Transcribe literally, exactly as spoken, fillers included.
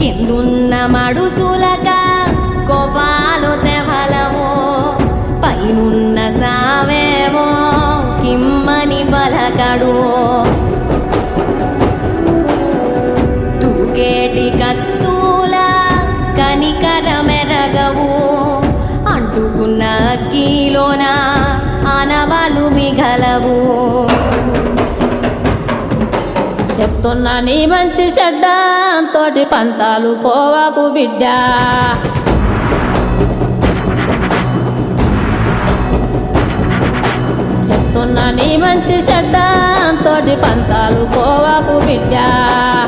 కిందున్న మడుసులక కోపాలు తెవలవో పైనున్న సావేమో కిమ్మని పలకడు తూకేటి కత్తుల కనికరమెరగవు అంటుకున్న అగ్గిలోన ఆనవాలు మిగలవు చెప్తున్నా నీ మంచి చెడ్డ తోటి పంతాలు పోవాకు బిడ్డ చెప్తున్నా నీ మంచి చెడ్డ తోటి పంతాలు పోవాకు బిడ్డ